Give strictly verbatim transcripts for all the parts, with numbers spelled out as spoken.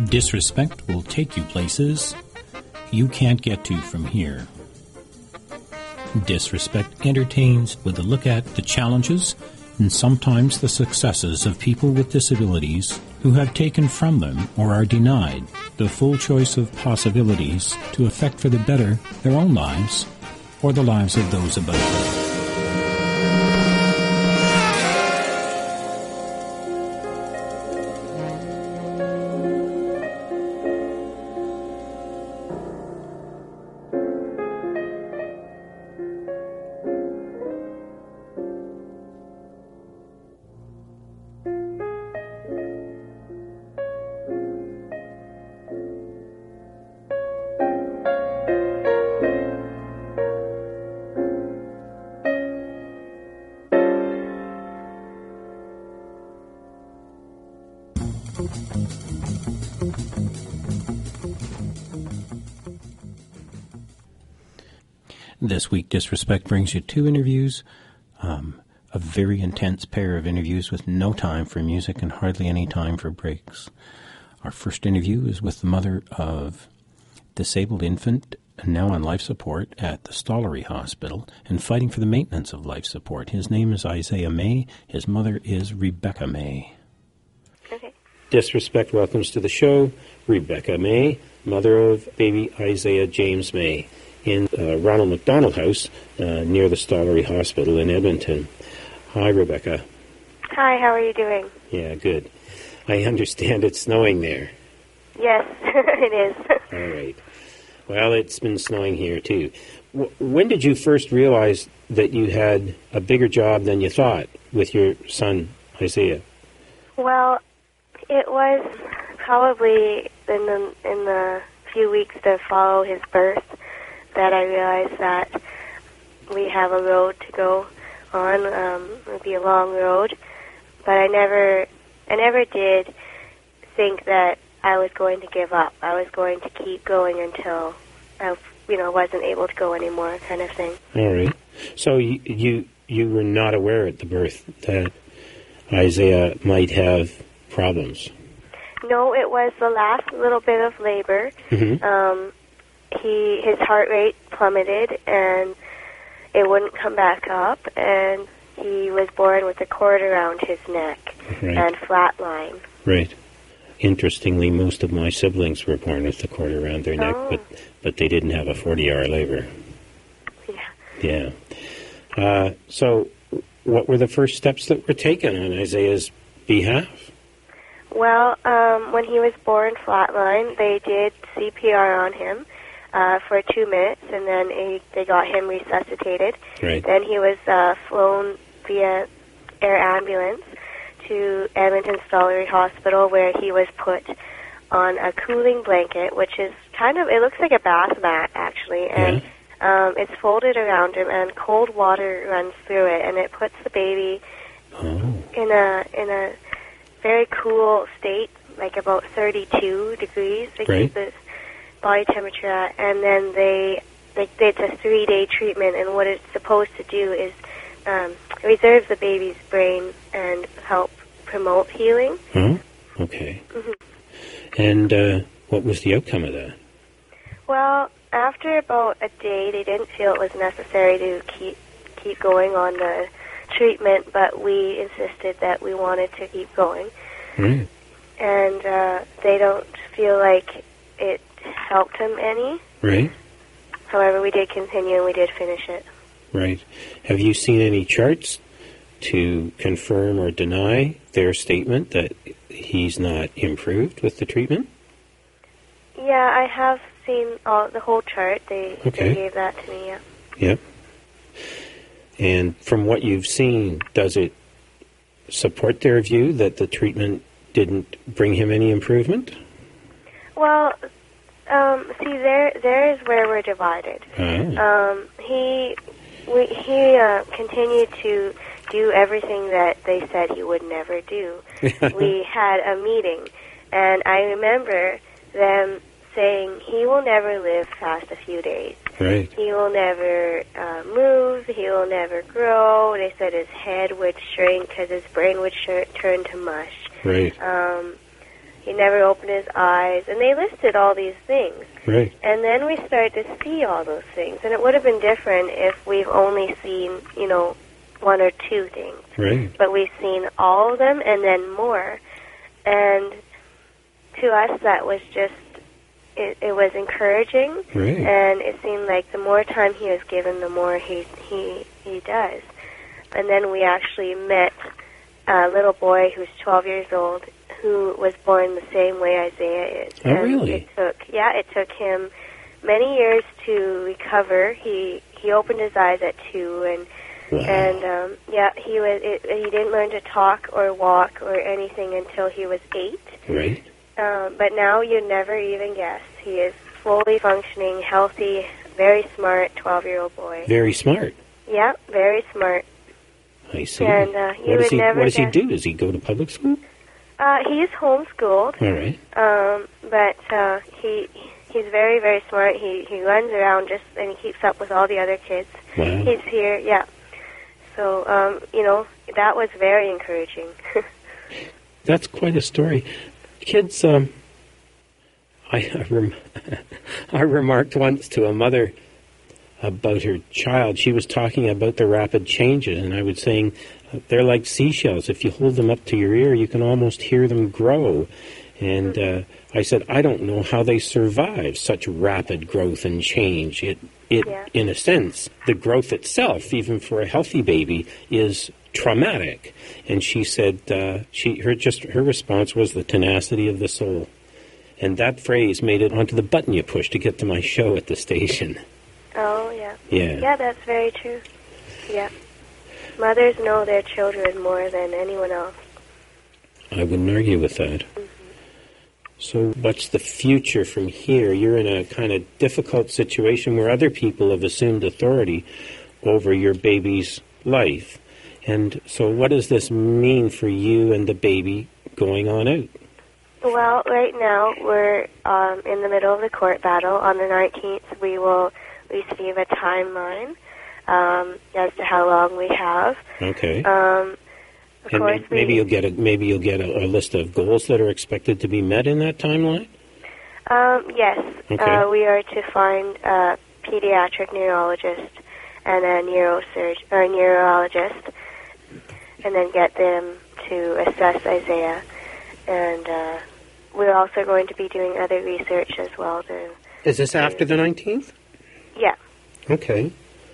Disrespect will take you places you can't get to from here. Disrespect entertains with a look at the challenges and sometimes the successes of people with disabilities who have taken from them or are denied the full choice of possibilities to affect for the better their own lives or the lives of those about them. This week, Disrespect brings you two interviews, um, a very intense pair of interviews with no time for music and hardly any time for breaks. Our first interview is with the mother of disabled infant, now on life support at the Stollery Hospital and fighting for the maintenance of life support. His name is Isaiah May. His mother is Rebecca May. Okay. Disrespect welcomes to the show Rebecca May, mother of baby Isaiah James May, in uh, Ronald McDonald House uh, near the Stollery Hospital in Edmonton. Hi, Rebecca. Hi, how are you doing? Yeah, good. I understand it's snowing there. Yes, it is. All right. Well, it's been snowing here, too. W- when did you first realize that you had a bigger job than you thought with your son, Isaiah? Well, it was probably in the, in the few weeks to follow his birth that I realized that we have a road to go on. Um, it would be a long road, but I never, I never did think that I was going to give up. I was going to keep going until I, you know, wasn't able to go anymore, kind of thing. All right. So you you, you were not aware at the birth that Isaiah might have problems? No, it was the last little bit of labor. Mm-hmm. Um, he his heart rate plummeted and it wouldn't come back up, and he was born with a cord around his neck right. and flat line. Right. Interestingly, most of my siblings were born with the cord around their neck, oh. but but they didn't have a forty-hour labor. Yeah. Yeah. Uh, so, what were the first steps that were taken on Isaiah's behalf? Well, um, when he was born flatline, they did C P R on him uh, for two minutes, and then he, they got him resuscitated. Right. Then he was uh, flown via air ambulance to Edmonton Stollery Hospital, where he was put on a cooling blanket, which is kind of, it looks like a bath mat, actually, and yeah. um, it's folded around him, and cold water runs through it, and it puts the baby oh. in a in a very cool state, like about thirty-two degrees. They right. keep the body temperature at, and then they, they, it's a three-day treatment, and what it's supposed to do is um, reserve the baby's brain and help promote healing. Oh, okay. Mm-hmm. And uh, what was the outcome of that? Well, after about a day, they didn't feel it was necessary to keep keep going on the treatment, but we insisted that we wanted to keep going. Right. And uh, they don't feel like it helped him any. Right. However, we did continue and we did finish it. Right. Have you seen any charts to confirm or deny their statement that he's not improved with the treatment? Yeah, I have seen all, the whole chart. They, okay. they gave that to me, yeah. Yep. And from what you've seen, does it support their view that the treatment didn't bring him any improvement? Well, um, see, there there is where we're divided. Ah. Um, he we, he uh, continued to do everything that they said he would never do. We had a meeting, and I remember them saying he will never live past a few days. Right. He will never uh, move. He will never grow. They said his head would shrink because his brain would sh- turn to mush. Right. Um, he never opened his eyes, and they listed all these things. Right. And then we started to see all those things, and it would have been different if we've only seen, you know, one or two things. Right. But we've seen all of them and then more. And to us, that was just, it, it was encouraging. Right. And it seemed like the more time he was given, the more he, he, he does. And then we actually met a little boy who's twelve years old who was born the same way Isaiah is. Oh, and really? It took, yeah, it took him many years to recover. He he opened his eyes at two, and wow. and um, yeah, he was. It, he didn't learn to talk or walk or anything until he was eight. Right. Um, but now you never even guess. He is fully functioning, healthy, very smart twelve-year-old boy. Very smart. Yeah, very smart. I see. And uh, you what does would he never What does he guess. do? Does he go to public school? Uh, he's homeschooled. All right. Um, but uh, he he's very, very smart. He he runs around just and he keeps up with all the other kids. Wow. He's here, yeah. So um, you know, that was very encouraging. That's quite a story. Kids, um, I I, rem- I remarked once to a mother about her child. She was talking about the rapid changes, and I was saying uh, they're like seashells. If you hold them up to your ear, you can almost hear them grow. And uh, I said, I don't know how they survive such rapid growth and change. It, it, Yeah. in a sense, the growth itself, even for a healthy baby, is traumatic. And she said, uh, she her just her response was the tenacity of the soul. And that phrase made it onto the button you push to get to my show at the station. Oh, yeah. Yeah. Yeah, that's very true. Yeah. Mothers know their children more than anyone else. I wouldn't argue with that. Mm-hmm. So what's the future from here? You're in a kind of difficult situation where other people have assumed authority over your baby's life. And so what does this mean for you and the baby going on out? Well, right now we're um, in the middle of the court battle. On the nineteenth, we will receive a timeline um, as to how long we have. Okay. Um, of and course, may- maybe we, you'll get a maybe you'll get a, a list of goals that are expected to be met in that timeline. Um, yes, Okay. uh, we are to find a pediatric neurologist and a neurosurgeon or a neurologist, and then get them to assess Isaiah. And uh, we're also going to be doing other research as well. To, Is this after the nineteenth? yeah. Okay.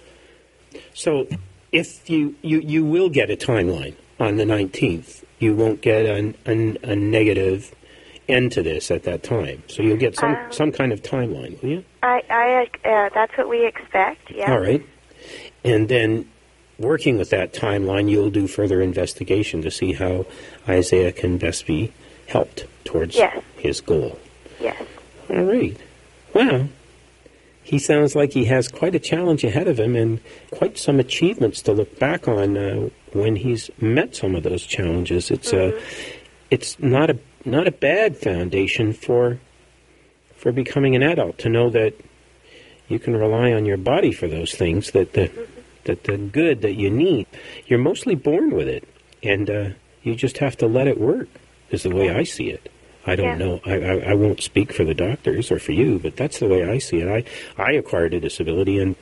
So if you, you, you will get a timeline on the nineteenth, you won't get an, an, a negative end to this at that time. So you'll get some, Um, some kind of timeline, will you? I, I, uh, that's what we expect. Yeah. All right. And then working with that timeline, you'll do further investigation to see how Isaiah can best be helped towards Yes. his goal. Yes. All right. Well, he sounds like he has quite a challenge ahead of him and quite some achievements to look back on uh, when he's met some of those challenges. It's Mm-hmm. uh, it's not a not a bad foundation for for becoming an adult, to know that you can rely on your body for those things, that the that the good that you need, you're mostly born with it, and uh, you just have to let it work, is the way I see it. I don't Yeah. know. I, I, I won't speak for the doctors or for you, but that's the way I see it. I, I acquired a disability, and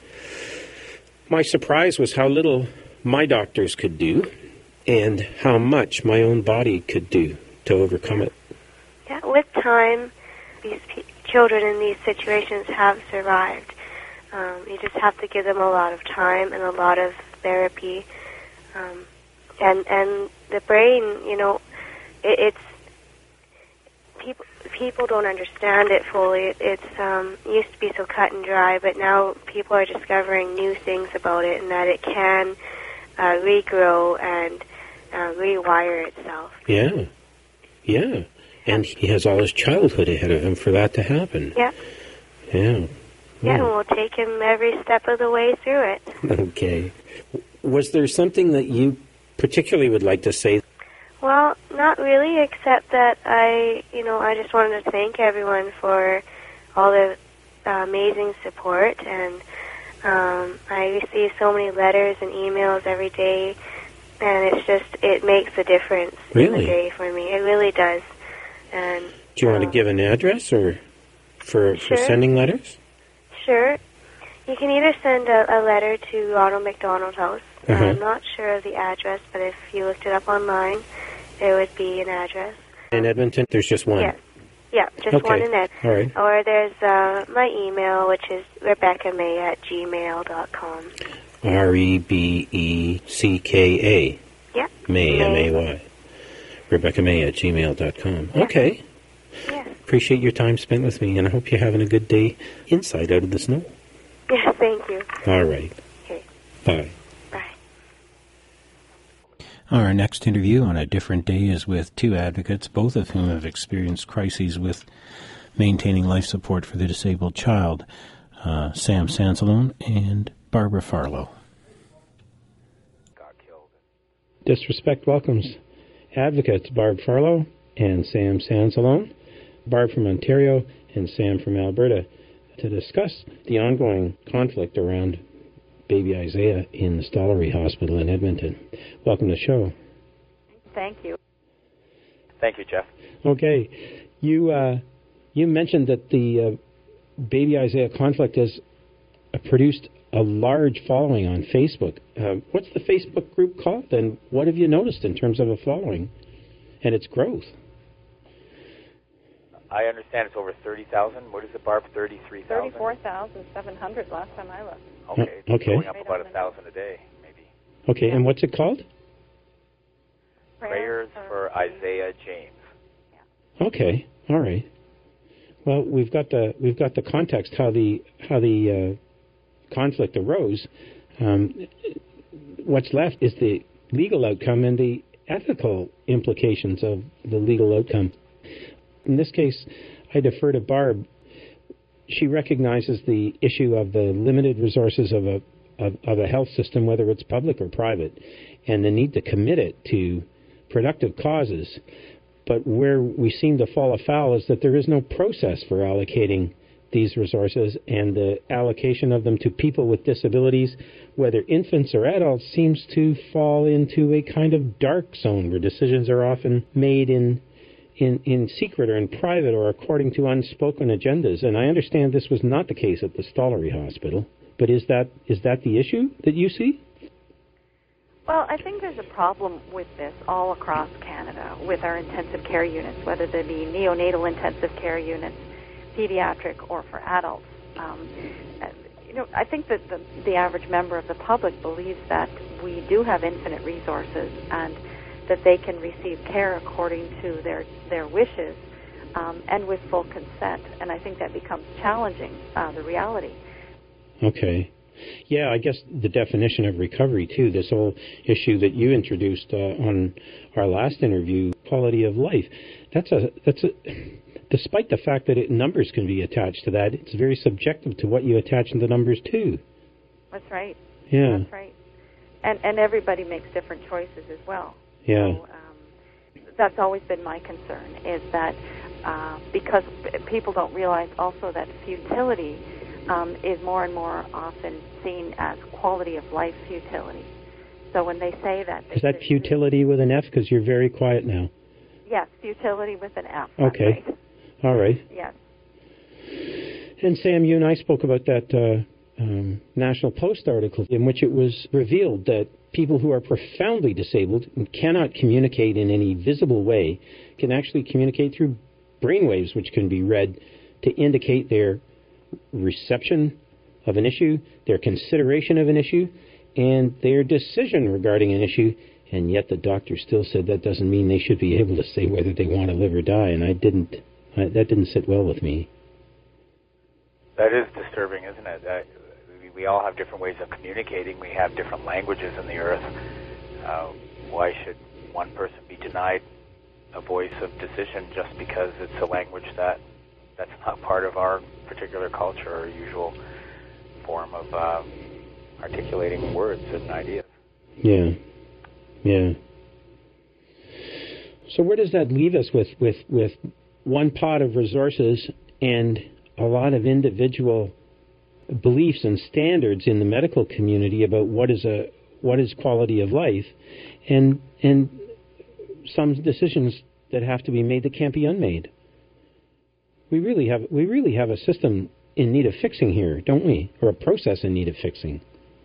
my surprise was how little my doctors could do and how much my own body could do to overcome it. Yeah. With time, these pe- children in these situations have survived. Um, you just have to give them a lot of time and a lot of therapy, um, and and the brain. You know, it, it's people people don't understand it fully. It, it's um, used to be so cut and dry, but now people are discovering new things about it, and that it can uh, regrow and uh, rewire itself. Yeah, yeah. And he has all his childhood ahead of him for that to happen. Yeah. Yeah. Yeah, and Hmm. we'll take him every step of the way through it. Okay. Was there something that you particularly would like to say? Well, not really, except that I, you know, I just wanted to thank everyone for all the uh, amazing support, and um, I receive so many letters and emails every day, and it's just, it makes a difference in Really? the day for me. It really does. And Do you want um, to give an address or for, Sure. for sending letters? Sure. You can either send a, a letter to Ronald McDonald House. Uh-huh. I'm not sure of the address, but if you looked it up online, there would be an address. In Edmonton, there's just one. Yes. Yeah, just Okay. one in Ed. All right. Or there's uh, my email, which is rebecca may at gmail dot com. R E B E C K A. Yeah. May, M A May. Y. Rebecca May at gmail dot com. Yeah. Okay. Yes. Appreciate your time spent with me, and I hope you're having a good day inside out of the snow. Yes, thank you. All right. Okay. Bye. Bye. Our next interview on a different day is with two advocates, both of whom have experienced crises with maintaining life support for the disabled child, uh, Sam Sansalone and Barbara Farlow. Disrespect welcomes advocates Barb Farlow and Sam Sansalone, Barb from Ontario and Sam from Alberta, to discuss the ongoing conflict around baby Isaiah in the Stollery Hospital in Edmonton. Welcome to the show. Thank you. Thank you, Jeff. Okay, you uh, you mentioned that the uh, baby Isaiah conflict has uh, produced a large following on Facebook. Uh, what's the Facebook group called, and what have you noticed in terms of a following and its growth? I understand it's over thirty thousand. What is it, Barb? thirty-three thousand? thirty-four thousand seven hundred last time I looked. Okay. Uh, It's okay. going up about a thousand a day, maybe. Okay, and what's it called? Prayers for Isaiah James. Okay, all right. Well, we've got the we've got the context how the how the uh, conflict arose. Um, what's left is the legal outcome and the ethical implications of the legal outcome. In this case, I defer to Barb. She recognizes the issue of the limited resources of a of, of a health system, whether it's public or private, and the need to commit it to productive causes. But where we seem to fall afoul is that there is no process for allocating these resources, and the allocation of them to people with disabilities, whether infants or adults, seems to fall into a kind of dark zone where decisions are often made in in, in secret or in private or according to unspoken agendas. And I understand this was not the case at the Stollery Hospital, but is that is that the issue that you see? Well, I think there's a problem with this all across Canada with our intensive care units, whether they be neonatal intensive care units, pediatric, or for adults. Um, you know, I think that the, the average member of the public believes that we do have infinite resources and that they can receive care according to their their wishes um, and with full consent. And I think that becomes challenging, uh, the reality. Okay. Yeah, I guess the definition of recovery, too, this whole issue that you introduced uh, on our last interview, quality of life, that's a, that's a, despite the fact that it, numbers can be attached to that, it's very subjective to what you attach the numbers to. That's right. Yeah. That's right. And, and everybody makes different choices as well. Yeah. So, um, that's always been my concern, is that uh, because people don't realize also that futility um, is more and more often seen as quality of life futility. So when they say that... They Is that futility with an F? Because you're very quiet now. Yes, futility with an F. That's Okay. right. All right. Yes. And Sam, you and I spoke about that uh, um, National Post article in which it was revealed that people who are profoundly disabled and cannot communicate in any visible way can actually communicate through brainwaves, which can be read to indicate their reception of an issue, their consideration of an issue, and their decision regarding an issue. And yet the doctor still said that doesn't mean they should be able to say whether they want to live or die. And I didn't, I, that didn't sit well with me. That is disturbing, isn't it? Uh, we, we all have different ways of communicating. We have different languages in the earth. Uh, why should one person be denied a voice of decision just because it's a language that that's not part of our particular culture or usual form of uh, articulating words and ideas? Yeah, yeah. So where does that leave us with, with, with one pot of resources and a lot of individual beliefs and standards in the medical community about what is a, what is quality of life, and and some decisions that have to be made that can't be unmade. We really have we really have a system in need of fixing here, don't we? Or a process in need of fixing.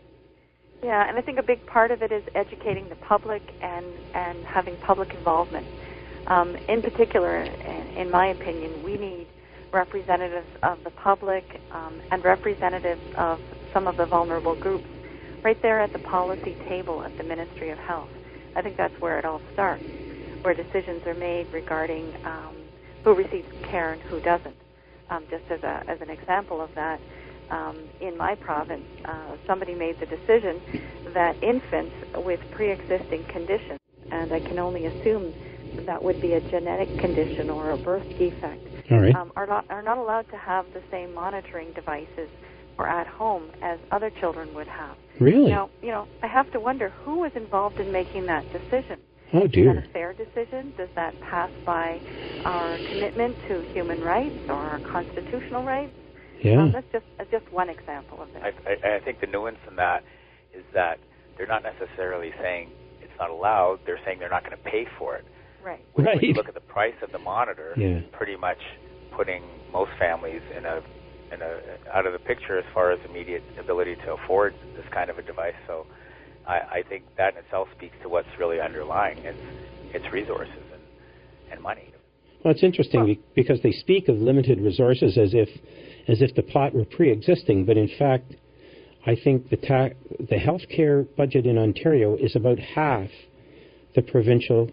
Yeah, and I think a big part of it is educating the public and, and having public involvement. Um, in particular, in, in my opinion, we need representatives of the public um, and representatives of some of the vulnerable groups right there at the policy table at the Ministry of Health. I think that's where it all starts, where decisions are made regarding um, who receives care and who doesn't. Um, just as, a, as an example of that, um, in my province, uh, somebody made the decision that infants with pre-existing conditions, and I can only assume that would be a genetic condition or a birth defect, All right. um, are not are not allowed to have the same monitoring devices or at home as other children would have. Really? Now, you know, I have to wonder who was involved in making that decision. Oh, dear. Is that a fair decision? Does that pass by our commitment to human rights or our constitutional rights? Yeah. Um, that's just uh, just one example of it. I, I, I think the nuance in that is that they're not necessarily saying it's not allowed. They're saying they're not going to pay for it. Right. When, Right. when you look at the price of the monitor, Yeah. pretty much putting most families in a in a out of the picture as far as immediate ability to afford this kind of a device. So I, I think that in itself speaks to what's really underlying. It's it's resources and, and money. Well, it's interesting Well- be- because they speak of limited resources as if as if the pot were pre-existing, but in fact, I think the ta- the healthcare budget in Ontario is about half the provincial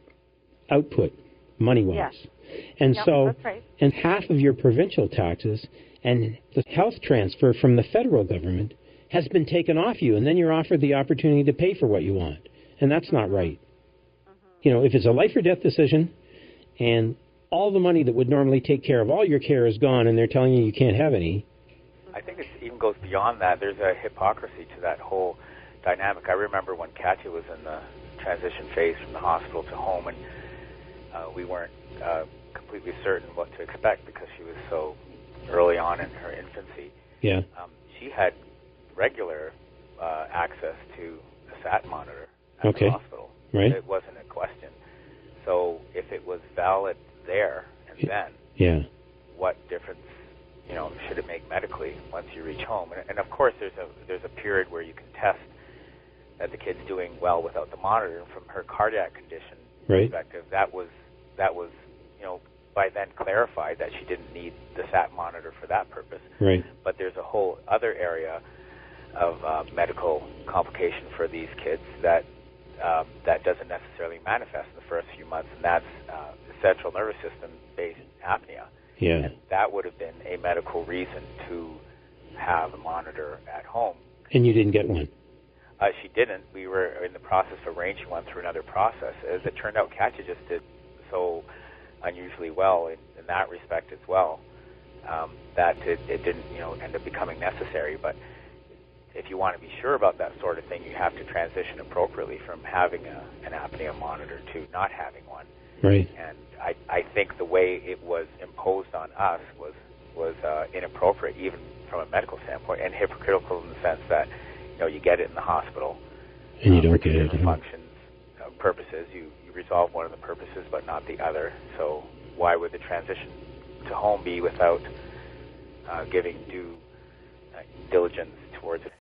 output, money-wise. Yeah. And Yep, so, that's right. and half of your provincial taxes and the health transfer from the federal government has been taken off you, and then you're offered the opportunity to pay for what you want. And that's not right. You know, if it's a life or death decision and all the money that would normally take care of all your care is gone and they're telling you you can't have any. I think it even goes beyond that. There's a hypocrisy to that whole dynamic. I remember when Katya was in the transition phase from the hospital to home, and uh, we weren't uh, completely certain what to expect because she was so early on in her infancy. Yeah. Um, she had regular uh, access to a sat monitor at Okay. the hospital. Right. It wasn't a question. So if it was valid there and then, Yeah. what difference, you know, should it make medically once you reach home? And, and of course, there's a there's a period where you can test that the kid's doing well without the monitor. And from her cardiac condition Right. perspective, that was that was you know by then clarified that she didn't need the sat monitor for that purpose. Right. But there's a whole other area of uh, medical complication for these kids that um, that doesn't necessarily manifest in the first few months, and that's uh, central nervous system-based apnea. Yeah. And that would have been a medical reason to have a monitor at home. And you didn't get one. Uh, she didn't. We were in the process of arranging one through another process. As it turned out, Katya just did so unusually well in, in that respect as well, um, that it, it didn't, you know, end up becoming necessary. But if you want to be sure about that sort of thing, you have to transition appropriately from having a, an apnea monitor to not having one. Right. And I, I think the way it was imposed on us was was uh, inappropriate, even from a medical standpoint, and hypocritical in the sense that, you know, you get it in the hospital, And you um, don't for get two it. different functions, uh, purposes. You, you resolve one of the purposes, but not the other. So why would the transition to home be without uh, giving due uh, diligence towards it?